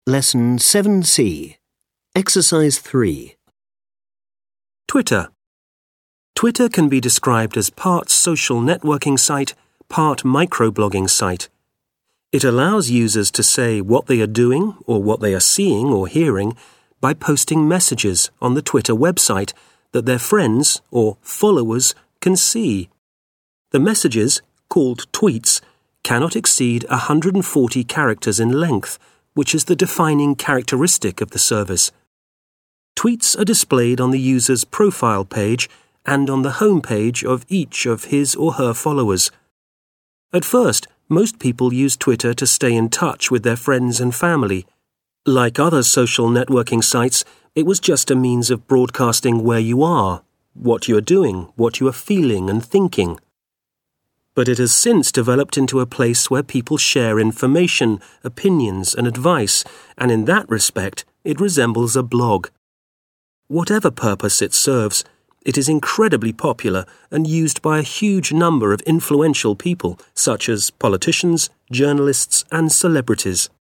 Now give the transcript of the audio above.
Lesson 7C. Exercise 3. Twitter. Twitter can be described as part social networking site, part microblogging site. It allows users to say what they are doing or what they are seeing or hearing by posting messages on the Twitter website that their friends or followers can see. The messages, called tweets, cannot exceed 140 characters in length, which is the defining characteristic of the service. Tweets are displayed on the user's profile page and on the home page of each of his or her followers. At first, most people use Twitter to stay in touch with their friends and family. Like other social networking sites, it was just a means of broadcasting where you are, what you are doing, what you are feeling and thinking. But it has since developed into a place where people share information, opinions and advice, and in that respect, it resembles a blog. Whatever purpose it serves, it is incredibly popular and used by a huge number of influential people, such as politicians, journalists and celebrities.